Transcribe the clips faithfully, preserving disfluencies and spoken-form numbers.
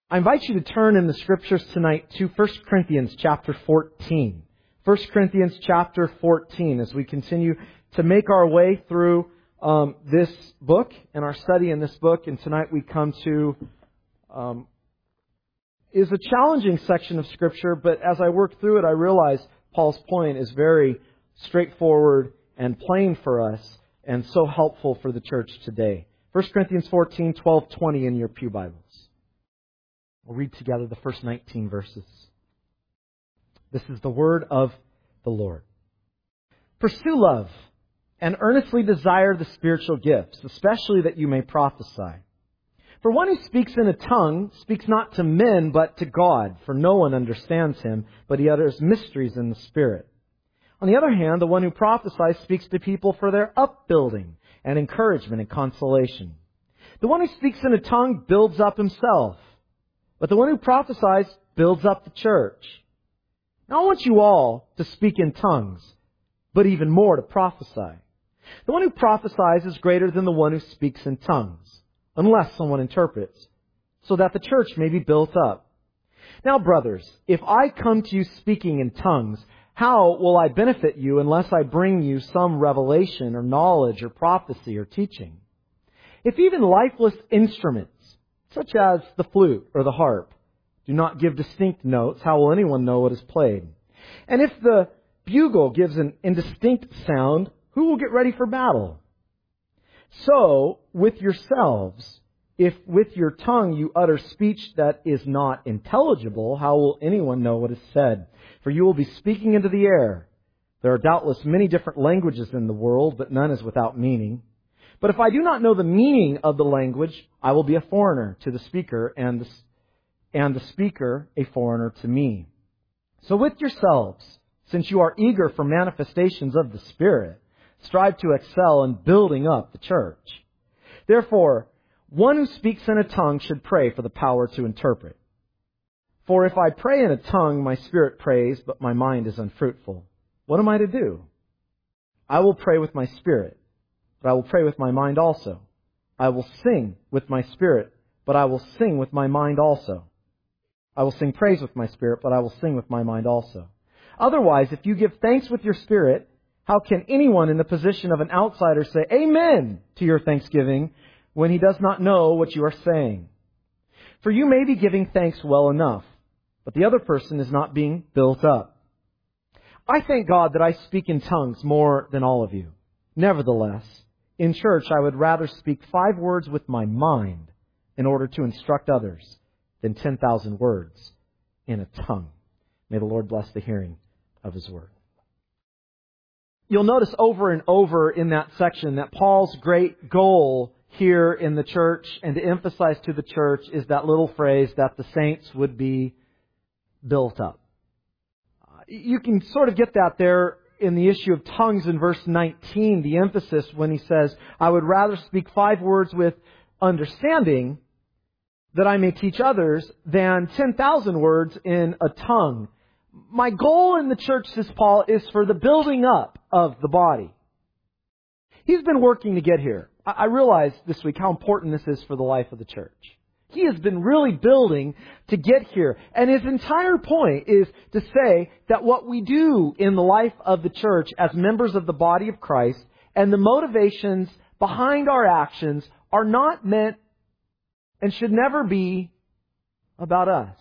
I invite you to turn in the Scriptures tonight to First Corinthians chapter fourteen. First Corinthians chapter fourteen, as we continue to make our way through um, this book and our study in this book. And tonight we come to um, is a challenging section of Scripture, but as I work through it, I realize Paul's point is very straightforward and plain for us and so helpful for the church today. First Corinthians fourteen, twelve, twenty in your pew Bibles. We'll read together the first nineteen verses. This is the word of the Lord. Pursue love and earnestly desire the spiritual gifts, especially that you may prophesy. For one who speaks in a tongue speaks not to men but to God, for no one understands him, but he utters mysteries in the Spirit. On the other hand, the one who prophesies speaks to people for their upbuilding and encouragement and consolation. The one who speaks in a tongue builds up himself, but the one who prophesies builds up the church. Now I want you all to speak in tongues, but even more to prophesy. The one who prophesies is greater than the one who speaks in tongues, unless someone interprets, so that the church may be built up. Now, brothers, if I come to you speaking in tongues, how will I benefit you unless I bring you some revelation or knowledge or prophecy or teaching? If even lifeless instruments, such as the flute or the harp, do not give distinct notes, how will anyone know what is played? And if the bugle gives an indistinct sound, who will get ready for battle? So, with yourselves, if with your tongue you utter speech that is not intelligible, how will anyone know what is said? For you will be speaking into the air. There are doubtless many different languages in the world, but none is without meaning. But if I do not know the meaning of the language, I will be a foreigner to the speaker, and the, and the speaker a foreigner to me. So with yourselves, since you are eager for manifestations of the Spirit, strive to excel in building up the church. Therefore, one who speaks in a tongue should pray for the power to interpret. For if I pray in a tongue, my spirit prays, but my mind is unfruitful. What am I to do? I will pray with my spirit, but I will pray with my mind also. I will sing with my spirit, but I will sing with my mind also. I will sing praise with my spirit, but I will sing with my mind also. Otherwise, if you give thanks with your spirit, how can anyone in the position of an outsider say amen to your thanksgiving when he does not know what you are saying? For you may be giving thanks well enough, but the other person is not being built up. I thank God that I speak in tongues more than all of you. Nevertheless, in church I would rather speak five words with my mind in order to instruct others than ten thousand words in a tongue. May the Lord bless the hearing of His Word. You'll notice over and over in that section that Paul's great goal here in the church and to emphasize to the church is that little phrase that the saints would be built up. You can sort of get that there in the issue of tongues in verse nineteen, the emphasis when he says, I would rather speak five words with understanding that I may teach others than ten thousand words in a tongue. My goal in the church, says Paul, is for the building up of the body. He's been working to get here. I realized this week how important this is for the life of the church. He has been really building to get here. And his entire point is to say that what we do in the life of the church as members of the body of Christ and the motivations behind our actions are not meant and should never be about us,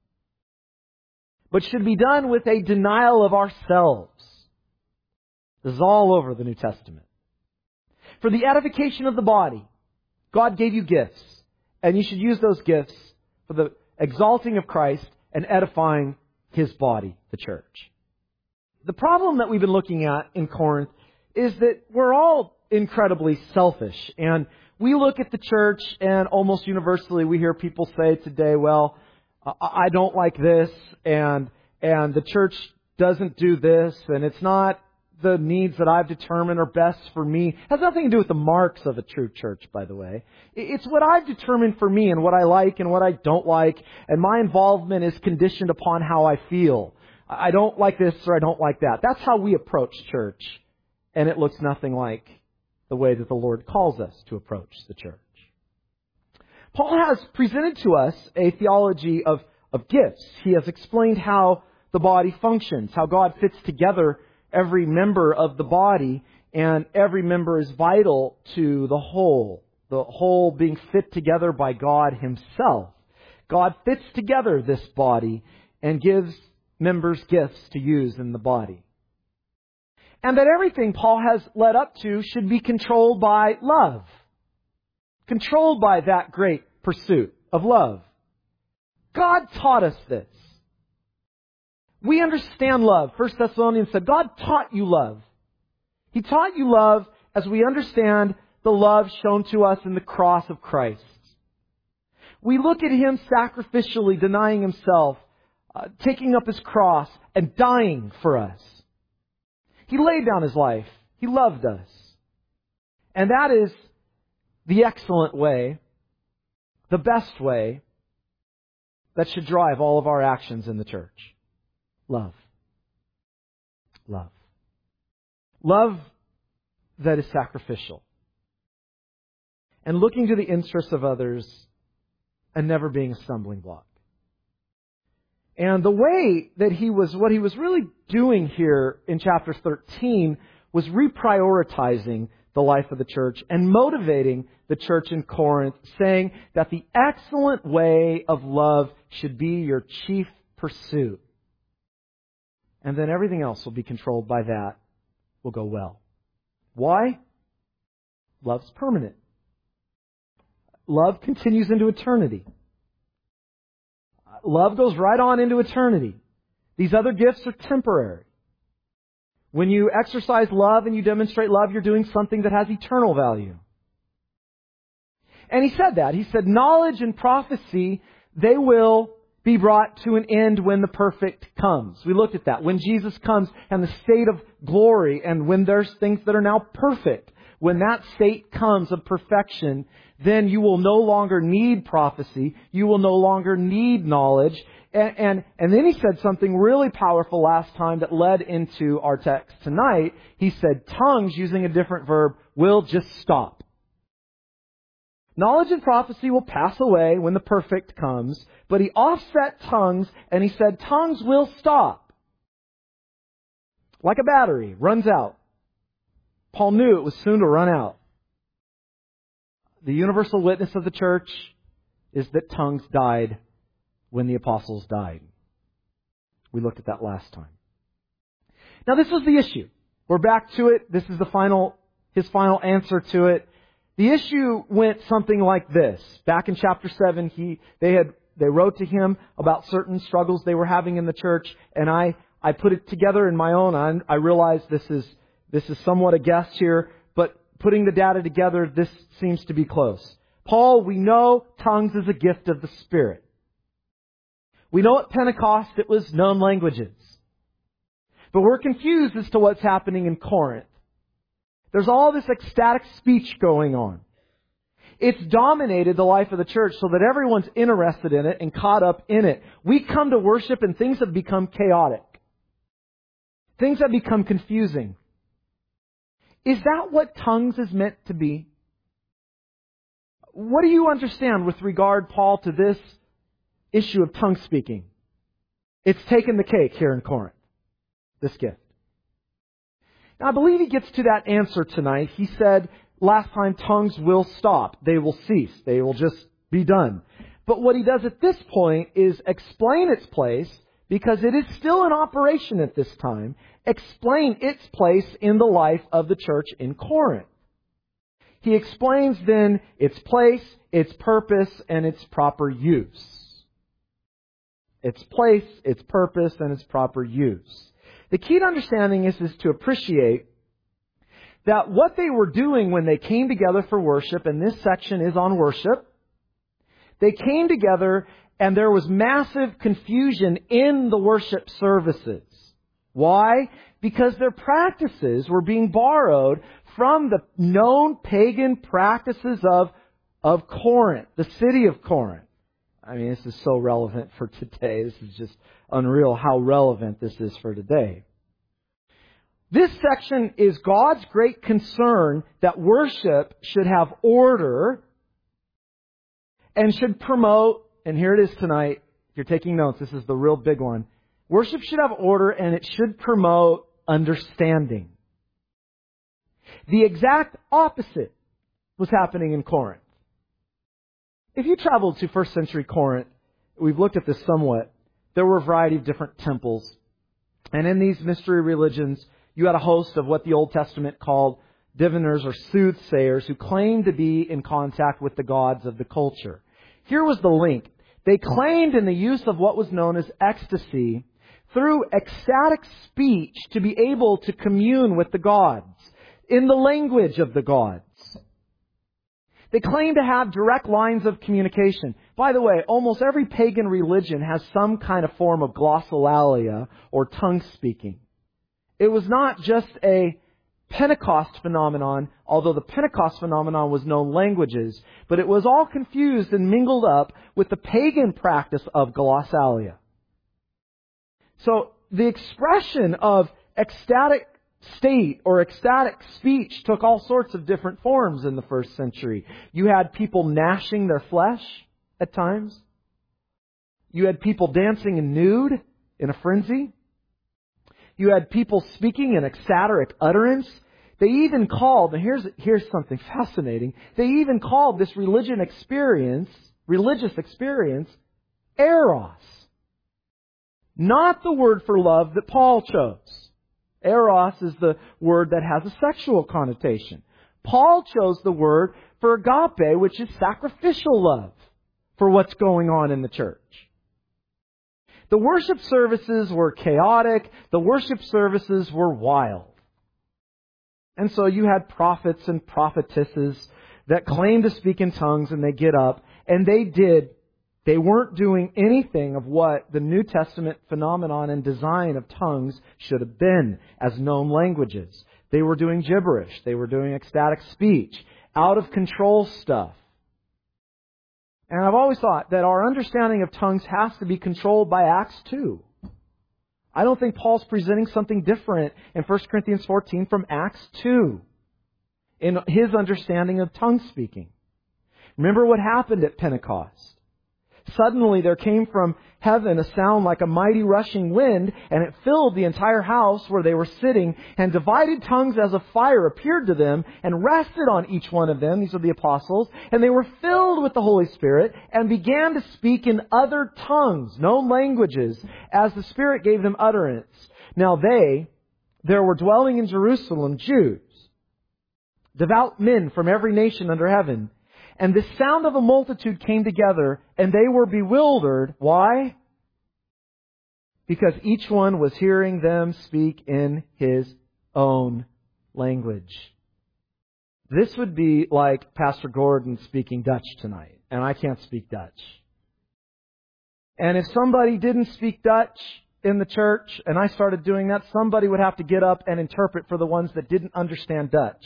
but should be done with a denial of ourselves. This is all over the New Testament. For the edification of the body, God gave you gifts, and you should use those gifts for the exalting of Christ and edifying His body, the church. The problem that we've been looking at in Corinth is that we're all incredibly selfish, and we look at the church and almost universally we hear people say today, well, I don't like this, and and the church doesn't do this, and it's not the needs that I've determined are best for me. It has nothing to do with the marks of a true church, by the way. It's what I've determined for me and what I like and what I don't like, and my involvement is conditioned upon how I feel. I don't like this or I don't like that. That's how we approach church, and it looks nothing like the way that the Lord calls us to approach the church. Paul has presented to us a theology of, of gifts. He has explained how the body functions, how God fits together every member of the body, and every member is vital to the whole, the whole being fit together by God Himself. God fits together this body and gives members gifts to use in the body. And that everything Paul has led up to should be controlled by love. Controlled by that great pursuit of love. God taught us this. We understand love. First Thessalonians said, God taught you love. He taught you love as we understand the love shown to us in the cross of Christ. We look at Him sacrificially denying Himself, uh, taking up His cross and dying for us. He laid down His life. He loved us. And that is the excellent way, the best way that should drive all of our actions in the church. Love. Love. Love that is sacrificial. And looking to the interests of others and never being a stumbling block. And the way that he was, what he was really doing here in chapter thirteen was reprioritizing the life of the church and motivating the church in Corinth, saying that the excellent way of love should be your chief pursuit. And then everything else will be controlled by that, will go well. Why? Love's permanent. Love continues into eternity. Love goes right on into eternity. These other gifts are temporary. When you exercise love and you demonstrate love, you're doing something that has eternal value. And he said that. He said, knowledge and prophecy, they will be brought to an end when the perfect comes. We looked at that. When Jesus comes and the state of glory, and when there's things that are now perfect, when that state comes of perfection, then you will no longer need prophecy. You will no longer need knowledge. And, and, and then he said something really powerful last time that led into our text tonight. He said tongues, using a different verb, will just stop. Knowledge and prophecy will pass away when the perfect comes, but he offset tongues and he said tongues will stop. Like a battery, runs out. Paul knew it was soon to run out. The universal witness of the church is that tongues died when the apostles died. We looked at that last time. Now this was the issue. We're back to it. This is the final, his final answer to it. The issue went something like this. Back in chapter seven, he, they had, they wrote to him about certain struggles they were having in the church, and I, I put it together in my own. I, I realize this is, this is somewhat a guess here, but putting the data together, this seems to be close. Paul, we know tongues is a gift of the Spirit. We know at Pentecost it was known languages. But we're confused as to what's happening in Corinth. There's all this ecstatic speech going on. It's dominated the life of the church so that everyone's interested in it and caught up in it. We come to worship and things have become chaotic. Things have become confusing. Is that what tongues is meant to be? What do you understand with regard, Paul, to this issue of tongue speaking? It's taken the cake here in Corinth, this gift. Now, I believe he gets to that answer tonight. He said last time tongues will stop. They will cease. They will just be done. But what he does at this point is explain its place, because it is still in operation at this time, explain its place in the life of the church in Corinth. He explains then its place, its purpose, and its proper use. Its place, its purpose, and its proper use. The key to understanding this is to appreciate that what they were doing when they came together for worship, and this section is on worship, they came together and there was massive confusion in the worship services. Why? Because their practices were being borrowed from the known pagan practices of, of Corinth, the city of Corinth. I mean, this is so relevant for today. This is just unreal how relevant this is for today. This section is God's great concern that worship should have order and should promote, and here it is tonight, if you're taking notes, this is the real big one. Worship should have order and it should promote understanding. The exact opposite was happening in Corinth. If you traveled to first century Corinth, we've looked at this somewhat, there were a variety of different temples. And in these mystery religions, you had a host of what the Old Testament called diviners or soothsayers who claimed to be in contact with the gods of the culture. Here was the link. They claimed in the use of what was known as ecstasy through ecstatic speech to be able to commune with the gods in the language of the gods. They claim to have direct lines of communication. By the way, almost every pagan religion has some kind of form of glossolalia or tongue speaking. It was not just a Pentecost phenomenon, although the Pentecost phenomenon was known languages, but it was all confused and mingled up with the pagan practice of glossolalia. So the expression of ecstatic state or ecstatic speech took all sorts of different forms in the first century. You had people gnashing their flesh at times. You had people dancing in nude in a frenzy. You had people speaking in ecstatic utterance. They even called, and here's, here's something fascinating, they even called this religion experience, religious experience, eros. Not the word for love that Paul chose. Eros is the word that has a sexual connotation. Paul chose the word for agape, which is sacrificial love for what's going on in the church. The worship services were chaotic. The worship services were wild. And so you had prophets and prophetesses that claimed to speak in tongues, and they get up, and they did. They weren't doing anything of what the New Testament phenomenon and design of tongues should have been as known languages. They were doing gibberish. They were doing ecstatic speech, out of control stuff. And I've always thought that our understanding of tongues has to be controlled by Acts two. I don't think Paul's presenting something different in First Corinthians fourteen from Acts two in his understanding of tongue speaking. Remember what happened at Pentecost. Suddenly there came from heaven a sound like a mighty rushing wind, and it filled the entire house where they were sitting, and divided tongues as of fire appeared to them and rested on each one of them. These are the apostles. And they were filled with the Holy Spirit and began to speak in other tongues, known languages, as the Spirit gave them utterance. Now they, there were dwelling in Jerusalem Jews, devout men from every nation under heaven. And the sound of a multitude came together, and they were bewildered. Why? Because each one was hearing them speak in his own language. This would be like Pastor Gordon speaking Dutch tonight, and I can't speak Dutch. And if somebody didn't speak Dutch in the church, and I started doing that, somebody would have to get up and interpret for the ones that didn't understand Dutch.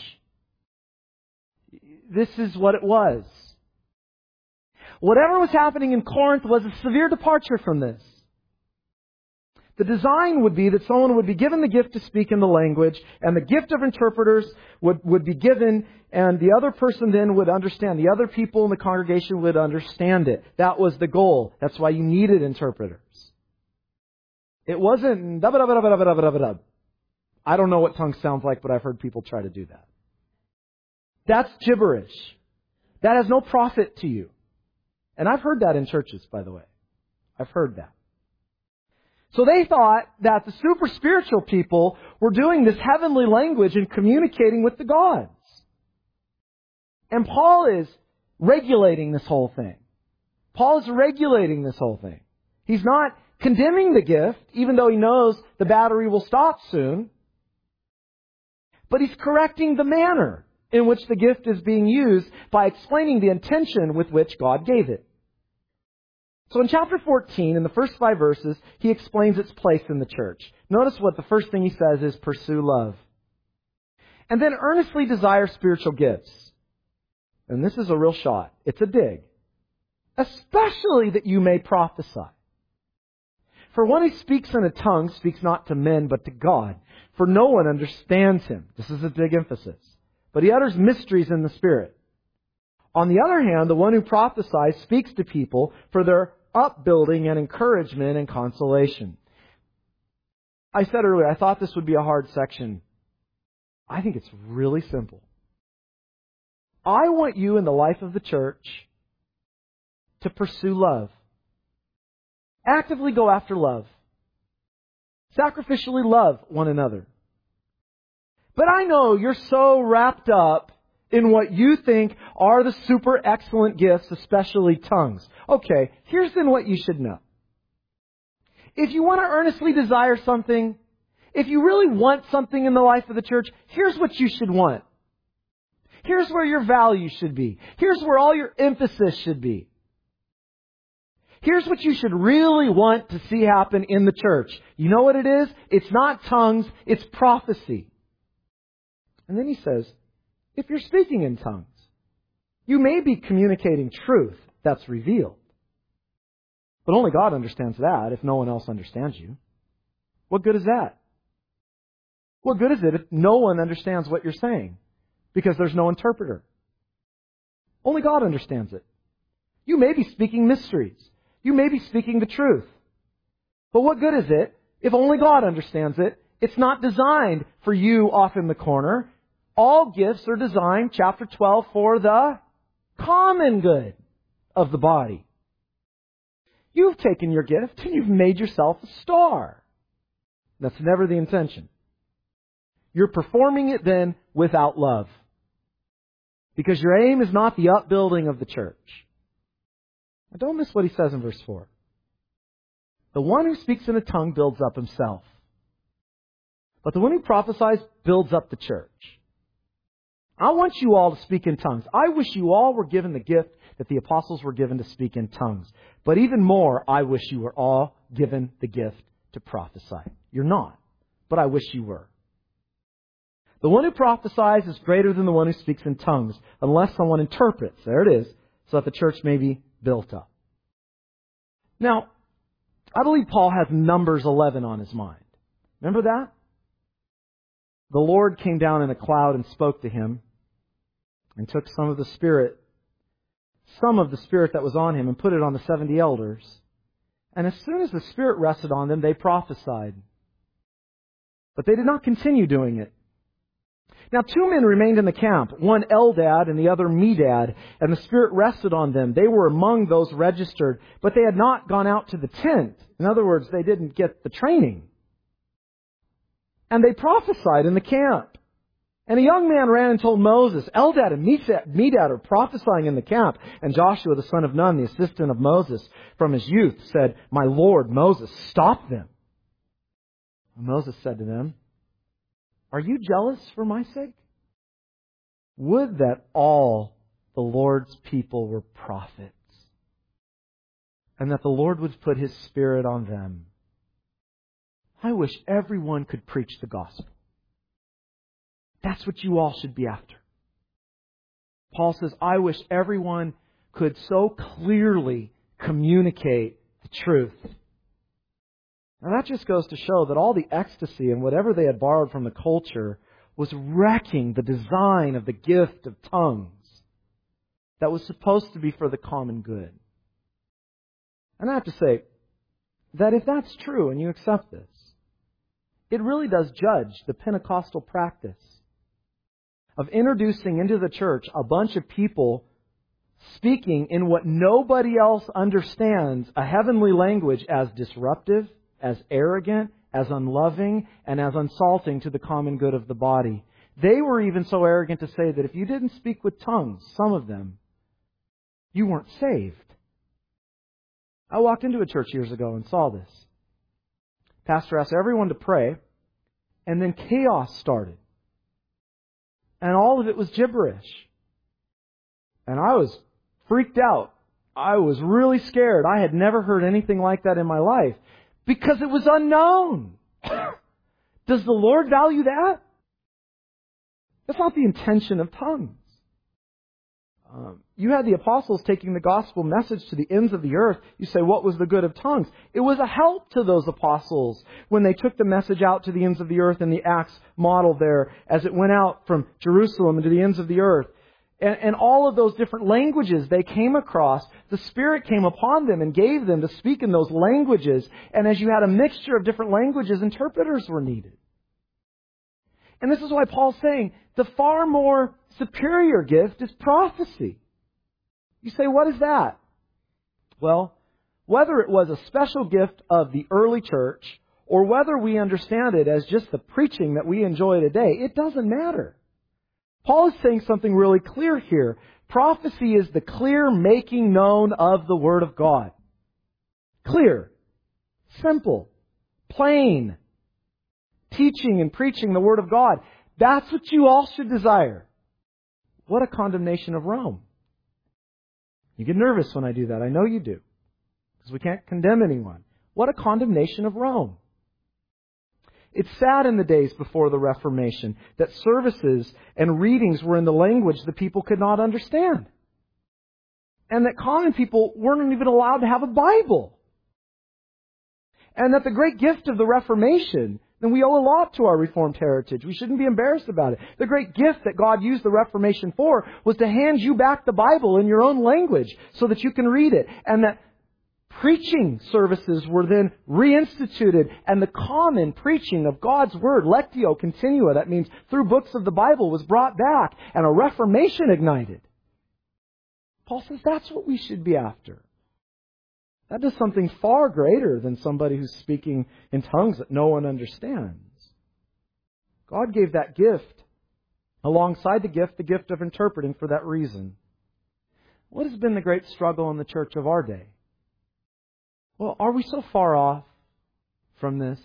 This is what it was. Whatever was happening in Corinth was a severe departure from this. The design would be that someone would be given the gift to speak in the language, and the gift of interpreters would, would be given, and the other person then would understand. The other people in the congregation would understand it. That was the goal. That's why you needed interpreters. It wasn't... I don't know what tongue sounds like, but I've heard people try to do that. That's gibberish. That has no profit to you. And I've heard that in churches, by the way. I've heard that. So they thought that the super spiritual people were doing this heavenly language and communicating with the gods. And Paul is regulating this whole thing. Paul is regulating this whole thing. He's not condemning the gift, even though he knows the battery will stop soon. But he's correcting the manner in which the gift is being used by explaining the intention with which God gave it. So in chapter fourteen, in the first five verses, he explains its place in the church. Notice what the first thing he says is pursue love. And then earnestly desire spiritual gifts. And this is a real shot. It's a dig. Especially that you may prophesy. For one who speaks in a tongue speaks not to men but to God. For no one understands him. This is a big emphasis. But he utters mysteries in the Spirit. On the other hand, the one who prophesies speaks to people for their upbuilding and encouragement and consolation. I said earlier, I thought this would be a hard section. I think it's really simple. I want you in the life of the church to pursue love. Actively go after love. Sacrificially love one another. But I know you're so wrapped up in what you think are the super excellent gifts, especially tongues. Okay, here's then what you should know. If you want to earnestly desire something, if you really want something in the life of the church, here's what you should want. Here's where your value should be. Here's where all your emphasis should be. Here's what you should really want to see happen in the church. You know what it is? It's not tongues, it's prophecy. And then he says, if you're speaking in tongues, you may be communicating truth that's revealed. But only God understands that if no one else understands you. What good is that? What good is it if no one understands what you're saying? Because there's no interpreter. Only God understands it. You may be speaking mysteries. You may be speaking the truth. But what good is it if only God understands it? It's not designed for you off in the corner. All gifts are designed, chapter twelve, for the common good of the body. You've taken your gift and you've made yourself a star. That's never the intention. You're performing it then without love. Because your aim is not the upbuilding of the church. Now don't miss what he says in verse four. The one who speaks in a tongue builds up himself. But the one who prophesies builds up the church. I want you all to speak in tongues. I wish you all were given the gift that the apostles were given to speak in tongues. But even more, I wish you were all given the gift to prophesy. You're not, but I wish you were. The one who prophesies is greater than the one who speaks in tongues, unless someone interprets. There it is, so that the church may be built up. Now, I believe Paul has Numbers eleven on his mind. Remember that? The Lord came down in a cloud and spoke to him and took some of the Spirit, some of the Spirit that was on him and put it on the seventy elders. And as soon as the Spirit rested on them, they prophesied. But they did not continue doing it. Now two men remained in the camp, one Eldad and the other Medad, and the Spirit rested on them. They were among those registered, but they had not gone out to the tent. In other words, they didn't get the training. And they prophesied in the camp. And a young man ran and told Moses, Eldad and Medad are prophesying in the camp. And Joshua, the son of Nun, the assistant of Moses from his youth, said, My Lord, Moses, stop them. And Moses said to them, Are you jealous for my sake? Would that all the Lord's people were prophets, and that the Lord would put His Spirit on them. I wish everyone could preach the gospel. That's what you all should be after. Paul says, I wish everyone could so clearly communicate the truth. Now that just goes to show that all the ecstasy and whatever they had borrowed from the culture was wrecking the design of the gift of tongues that was supposed to be for the common good. And I have to say that if that's true and you accept this, it really does judge the Pentecostal practice of introducing into the church a bunch of people speaking in what nobody else understands, a heavenly language, as disruptive, as arrogant, as unloving, and as insulting to the common good of the body. They were even so arrogant to say that if you didn't speak with tongues, some of them, you weren't saved. I walked into a church years ago and saw this. Pastor asked everyone to pray, and then chaos started. And all of it was gibberish. And I was freaked out. I was really scared. I had never heard anything like that in my life. Because it was unknown. Does the Lord value that? That's not the intention of tongues. Um, you had the apostles taking the gospel message to the ends of the earth. You say, what was the good of tongues? It was a help to those apostles when they took the message out to the ends of the earth in the Acts model there as it went out from Jerusalem to the ends of the earth. And, and all of those different languages they came across, the Spirit came upon them and gave them to speak in those languages. And as you had a mixture of different languages, interpreters were needed. And this is why Paul's saying the far more superior gift is prophecy. You say, what is that? Well, whether it was a special gift of the early church or whether we understand it as just the preaching that we enjoy today, it doesn't matter. Paul is saying something really clear here. Prophecy is the clear making known of the Word of God. Clear, simple, plain, teaching and preaching the Word of God. That's what you all should desire. What a condemnation of Rome. You get nervous when I do that. I know you do. Because we can't condemn anyone. What a condemnation of Rome. It's sad in the days before the Reformation that services and readings were in the language the people could not understand. And that common people weren't even allowed to have a Bible. And that the great gift of the Reformation, and we owe a lot to our Reformed heritage. We shouldn't be embarrassed about it. The great gift that God used the Reformation for was to hand you back the Bible in your own language so that you can read it. And that preaching services were then reinstituted, and the common preaching of God's Word, lectio continua, that means through books of the Bible, was brought back, and a reformation ignited. Paul says that's what we should be after. That does something far greater than somebody who's speaking in tongues that no one understands. God gave that gift, alongside the gift, the gift of interpreting for that reason. What has been the great struggle in the church of our day? Well, are we so far off from this?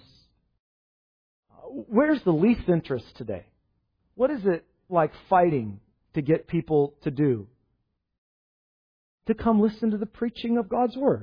Where's the least interest today? What is it like fighting to get people to do? To come listen to the preaching of God's Word.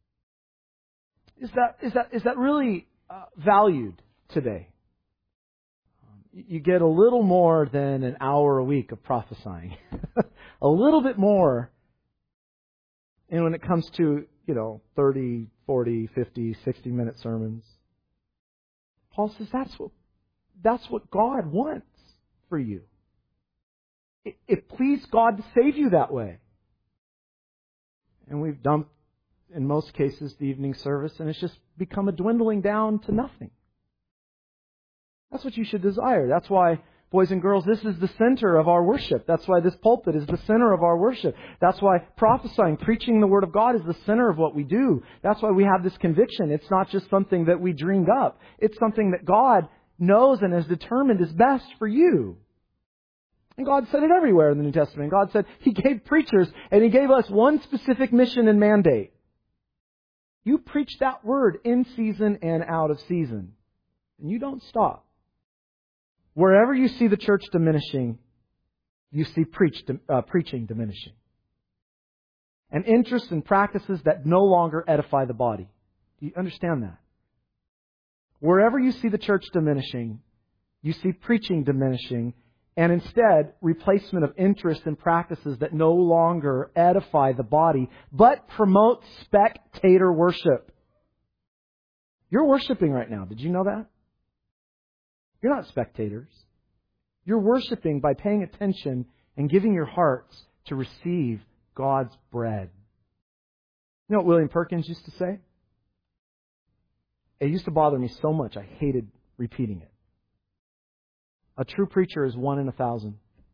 Is that is that is that really uh, valued today? You get a little more than an hour a week of prophesying. A little bit more. And when it comes to, you know, thirty, forty, fifty, sixty minute sermons, Paul says that's what, that's what God wants for you. It, it pleased God to save you that way. And we've dumped, in most cases, the evening service, and it's just become a dwindling down to nothing. That's what you should desire. That's why, boys and girls, this is the center of our worship. That's why this pulpit is the center of our worship. That's why prophesying, preaching the Word of God is the center of what we do. That's why we have this conviction. It's not just something that we dreamed up. It's something that God knows and has determined is best for you. And God said it everywhere in the New Testament. God said He gave preachers and He gave us one specific mission and mandate. You preach that Word in season and out of season. And you don't stop. Wherever you see the church diminishing, you see preach, uh, preaching diminishing. And interests and practices that no longer edify the body. Do you understand that? Wherever you see the church diminishing, you see preaching diminishing, and instead replacement of interests and practices that no longer edify the body, but promote spectator worship. You're worshiping right now. Did you know that? You're not spectators. You're worshiping by paying attention and giving your hearts to receive God's bread. You know what William Perkins used to say? It used to bother me so much I hated repeating it. A true preacher is one in a thousand.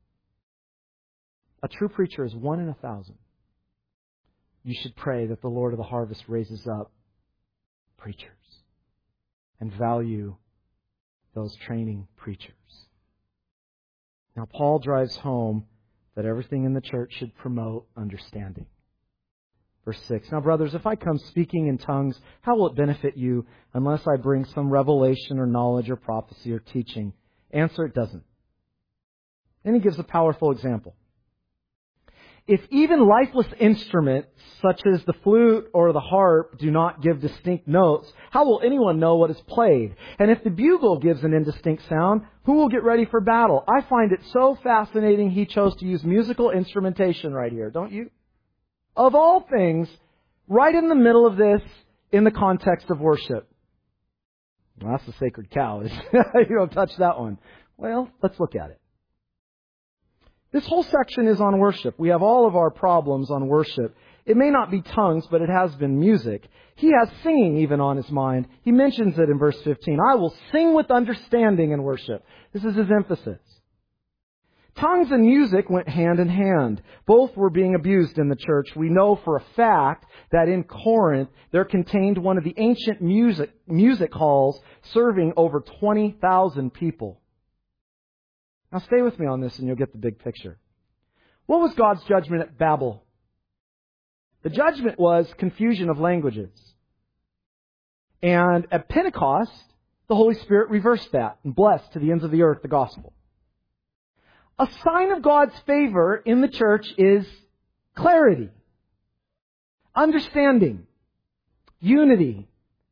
A true preacher is one in a thousand. You should pray that the Lord of the harvest raises up preachers and value those training preachers. Now, Paul drives home that everything in the church should promote understanding. Verse six. Now, brothers, if I come speaking in tongues, how will it benefit you unless I bring some revelation or knowledge or prophecy or teaching? Answer, it doesn't. And he gives a powerful example. If even lifeless instruments, such as the flute or the harp, do not give distinct notes, how will anyone know what is played? And if the bugle gives an indistinct sound, who will get ready for battle? I find it so fascinating he chose to use musical instrumentation right here, don't you? Of all things, right in the middle of this, in the context of worship. Well, that's the sacred cow. You don't touch that one. Well, let's look at it. This whole section is on worship. We have all of our problems on worship. It may not be tongues, but it has been music. He has singing even on his mind. He mentions it in verse fifteen. I will sing with understanding in worship. This is his emphasis. Tongues and music went hand in hand. Both were being abused in the church. We know for a fact that in Corinth, there contained one of the ancient music, music halls serving over twenty thousand people. Now stay with me on this and you'll get the big picture. What was God's judgment at Babel? The judgment was confusion of languages. And at Pentecost, the Holy Spirit reversed that and blessed to the ends of the earth the gospel. A sign of God's favor in the church is clarity, understanding, unity,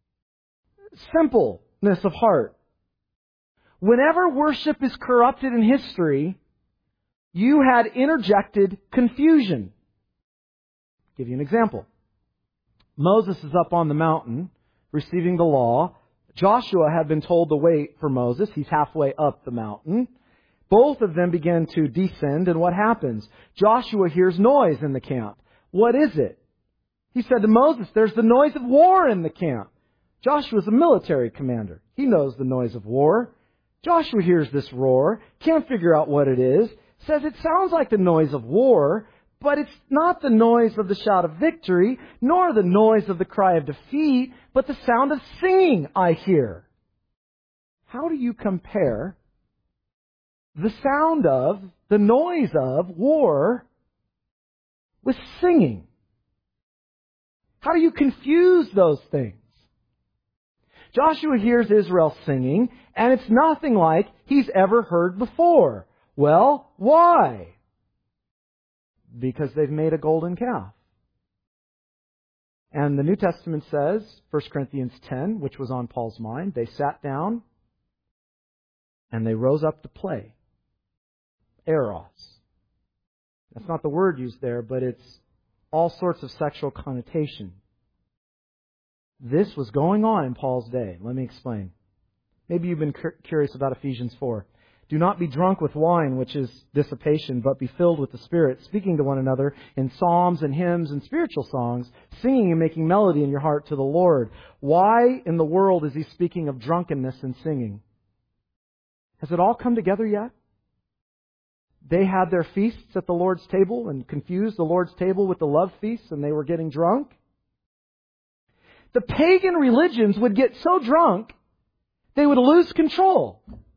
simpleness of heart. Whenever worship is corrupted in history, you had interjected confusion. I'll give you an example. Moses is up on the mountain receiving the law. Joshua had been told to wait for Moses. He's halfway up the mountain. Both of them begin to descend, and what happens? Joshua hears noise in the camp. What is it? He said to Moses, there's the noise of war in the camp. Joshua's a military commander. He knows the noise of war. Joshua hears this roar, can't figure out what it is, says it sounds like the noise of war, but it's not the noise of the shout of victory, nor the noise of the cry of defeat, but the sound of singing I hear. How do you compare the sound of, the noise of war with singing? How do you confuse those things? Joshua hears Israel singing, and it's nothing like he's ever heard before. Well, why? Because they've made a golden calf. And the New Testament says, First Corinthians ten, which was on Paul's mind, they sat down and they rose up to play. Eros. That's not the word used there, but it's all sorts of sexual connotation. This was going on in Paul's day. Let me explain. Maybe you've been curious about Ephesians four. Do not be drunk with wine, which is dissipation, but be filled with the Spirit, speaking to one another in psalms and hymns and spiritual songs, singing and making melody in your heart to the Lord. Why in the world is he speaking of drunkenness and singing? Has it all come together yet? They had their feasts at the Lord's table and confused the Lord's table with the love feasts, and they were getting drunk. The pagan religions would get so drunk, they would lose control.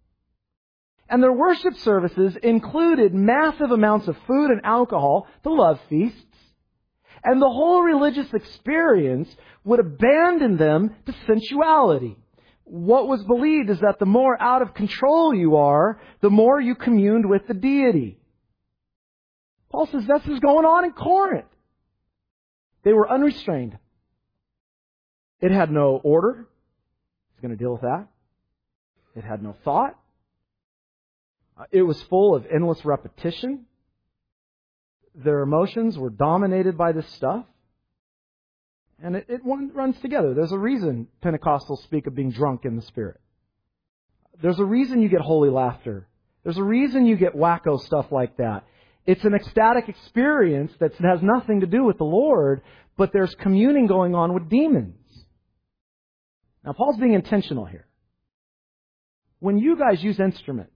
And their worship services included massive amounts of food and alcohol, the love feasts. And the whole religious experience would abandon them to sensuality. What was believed is that the more out of control you are, the more you communed with the deity. Paul says this is going on in Corinth. They were unrestrained. It had no order. He's going to deal with that. It had no thought. It was full of endless repetition. Their emotions were dominated by this stuff. And it, it runs together. There's a reason Pentecostals speak of being drunk in the Spirit. There's a reason you get holy laughter. There's a reason you get wacko stuff like that. It's an ecstatic experience that has nothing to do with the Lord, but there's communing going on with demons. Now, Paul's being intentional here. When you guys use instruments,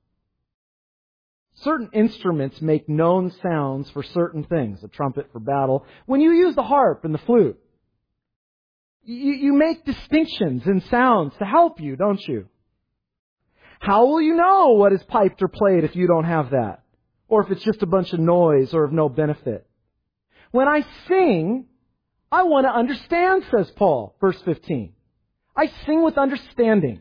certain instruments make known sounds for certain things. A trumpet for battle. When you use the harp and the flute, you, you make distinctions in sounds to help you, don't you? How will you know what is piped or played if you don't have that? Or if it's just a bunch of noise or of no benefit? When I sing, I want to understand, says Paul, verse fifteen. I sing with understanding.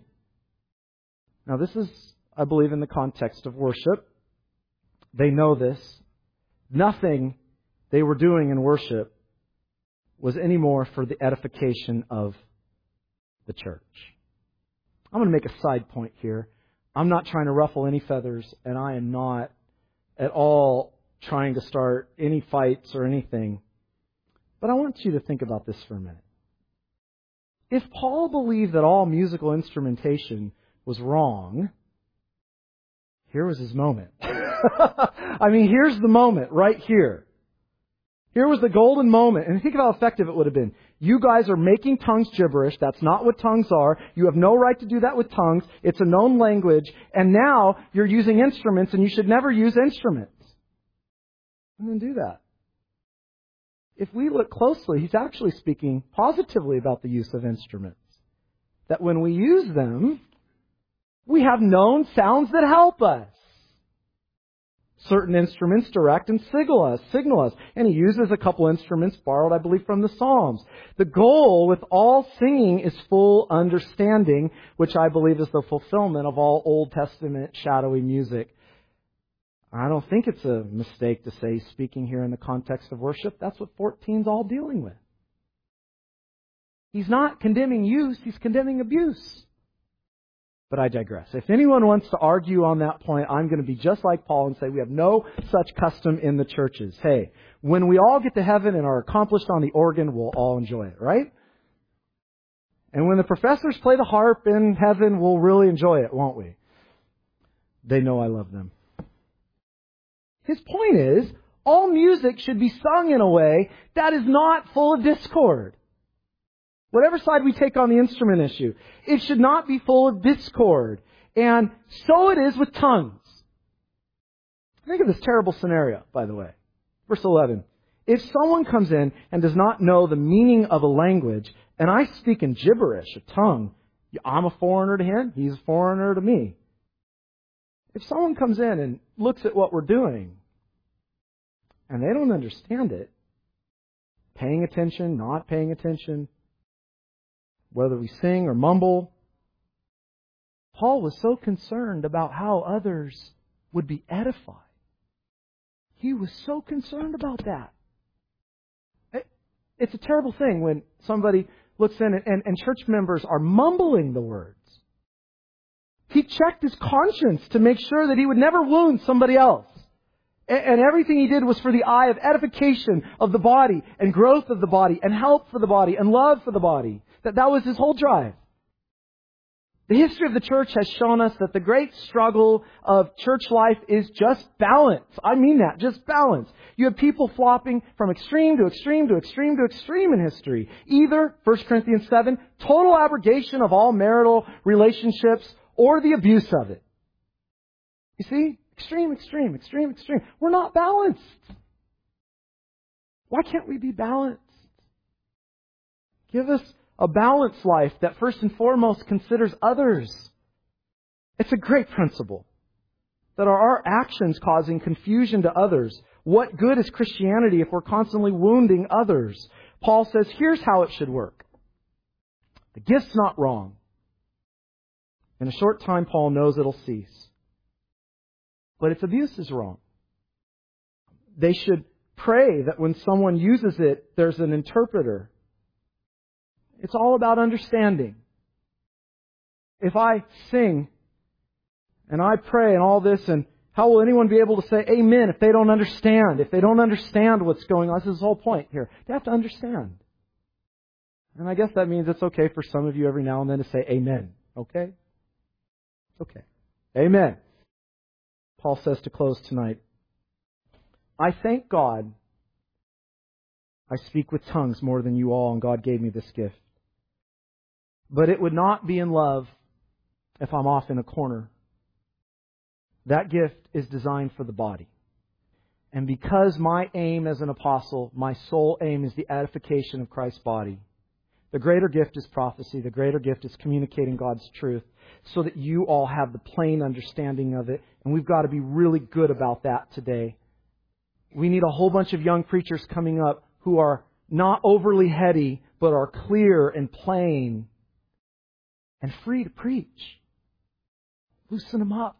Now this is, I believe, in the context of worship. They know this. Nothing they were doing in worship was any more for the edification of the church. I'm going to make a side point here. I'm not trying to ruffle any feathers, and I am not at all trying to start any fights or anything. But I want you to think about this for a minute. If Paul believed that all musical instrumentation was wrong, here was his moment. I mean, here's the moment right here. Here was the golden moment. And think of how effective it would have been. You guys are making tongues gibberish. That's not what tongues are. You have no right to do that with tongues. It's a known language. And now you're using instruments, and you should never use instruments. And then do that. If we look closely, he's actually speaking positively about the use of instruments. That when we use them, we have known sounds that help us. Certain instruments direct and signal us, signal us. And he uses a couple instruments borrowed, I believe, from the Psalms. The goal with all singing is full understanding, which I believe is the fulfillment of all Old Testament shadowy music. I don't think it's a mistake to say speaking here in the context of worship. That's what fourteen's all dealing with. He's not condemning use, he's condemning abuse. But I digress. If anyone wants to argue on that point, I'm going to be just like Paul and say we have no such custom in the churches. Hey, when we all get to heaven and are accomplished on the organ, we'll all enjoy it, right? And when the professors play the harp in heaven, we'll really enjoy it, won't we? They know I love them. His point is, all music should be sung in a way that is not full of discord. Whatever side we take on the instrument issue, it should not be full of discord. And so it is with tongues. Think of this terrible scenario, by the way. Verse eleven. If someone comes in and does not know the meaning of a language, and I speak in gibberish, a tongue, I'm a foreigner to him, he's a foreigner to me. If someone comes in and looks at what we're doing, and they don't understand it, paying attention, not paying attention, whether we sing or mumble, Paul was so concerned about how others would be edified. He was so concerned about that. It, it's a terrible thing when somebody looks in and, and, and church members are mumbling the words. He checked his conscience to make sure that he would never wound somebody else. And, and everything he did was for the eye of edification of the body and growth of the body and help for the body and love for the body. That that was his whole drive. The history of the church has shown us that the great struggle of church life is just balance. I mean that, just balance. You have people flopping from extreme to extreme to extreme to extreme in history. Either, First Corinthians seven, total abrogation of all marital relationships or the abuse of it. You see? Extreme, extreme, extreme, extreme. We're not balanced. Why can't we be balanced? Give us a balanced life that first and foremost considers others. It's a great principle. That are our actions causing confusion to others? What good is Christianity if we're constantly wounding others? Paul says, here's how it should work. The gift's not wrong. In a short time, Paul knows it'll cease. But its abuse is wrong. They should pray that when someone uses it, there's an interpreter. It's all about understanding. If I sing and I pray and all this, and how will anyone be able to say amen if they don't understand? If they don't understand what's going on? This is the whole point here. They have to understand. And I guess that means it's okay for some of you every now and then to say amen. Okay? It's okay. Amen. Paul says to close tonight, I thank God I speak with tongues more than you all, and God gave me this gift. But it would not be in love if I'm off in a corner. That gift is designed for the body. And because my aim as an apostle, my sole aim is the edification of Christ's body, the greater gift is prophecy. The greater gift is communicating God's truth so that you all have the plain understanding of it. And we've got to be really good about that today. We need a whole bunch of young preachers coming up who are not overly heady, but are clear and plain and free to preach. Loosen them up.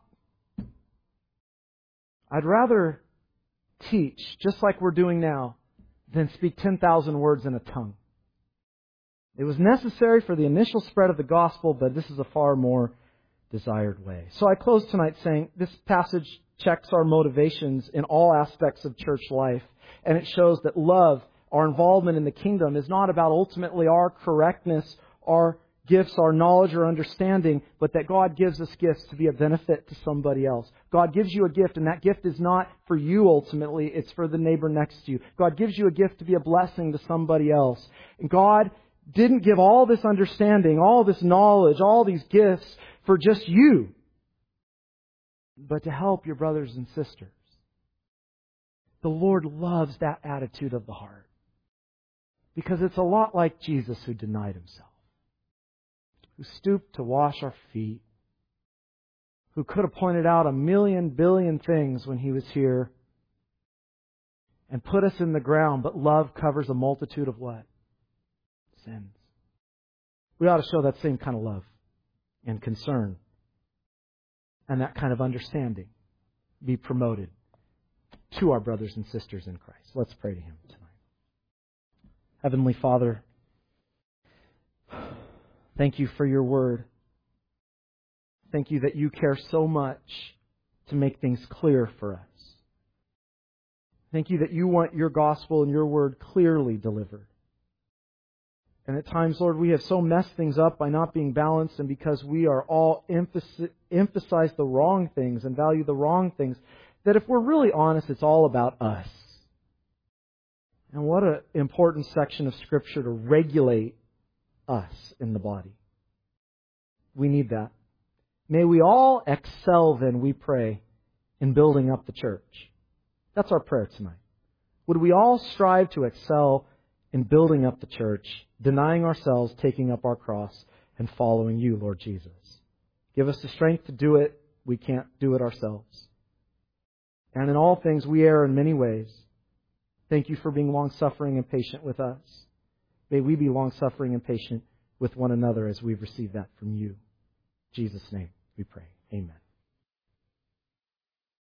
I'd rather teach, just like we're doing now, than speak ten thousand words in a tongue. It was necessary for the initial spread of the gospel, but this is a far more desired way. So I close tonight saying this passage checks our motivations in all aspects of church life. And it shows that love, our involvement in the kingdom, is not about ultimately our correctness, our gifts are knowledge or understanding, but that God gives us gifts to be a benefit to somebody else. God gives you a gift, and that gift is not for you ultimately, it's for the neighbor next to you. God gives you a gift to be a blessing to somebody else. And God didn't give all this understanding, all this knowledge, all these gifts for just you, but to help your brothers and sisters. The Lord loves that attitude of the heart, because it's a lot like Jesus, who denied Himself, who stooped to wash our feet, who could have pointed out a million billion things when He was here and put us in the ground, but love covers a multitude of what? Sins. We ought to show that same kind of love and concern and that kind of understanding be promoted to our brothers and sisters in Christ. Let's pray to Him tonight. Heavenly Father, thank You for Your Word. Thank You that You care so much to make things clear for us. Thank You that You want Your gospel and Your Word clearly delivered. And at times, Lord, we have so messed things up by not being balanced, and because we are all emphasis, emphasize the wrong things and value the wrong things, that if we're really honest, it's all about us. And what an important section of Scripture to regulate us in the body. We need that. May we all excel then, we pray, in building up the church. That's our prayer tonight. Would we all strive to excel in building up the church, denying ourselves, taking up our cross, and following You, Lord Jesus. Give us the strength to do it. We can't do it ourselves. And in all things, we err in many ways. Thank You for being long-suffering and patient with us. May we be long-suffering and patient with one another as we've received that from You. In Jesus' name we pray. Amen.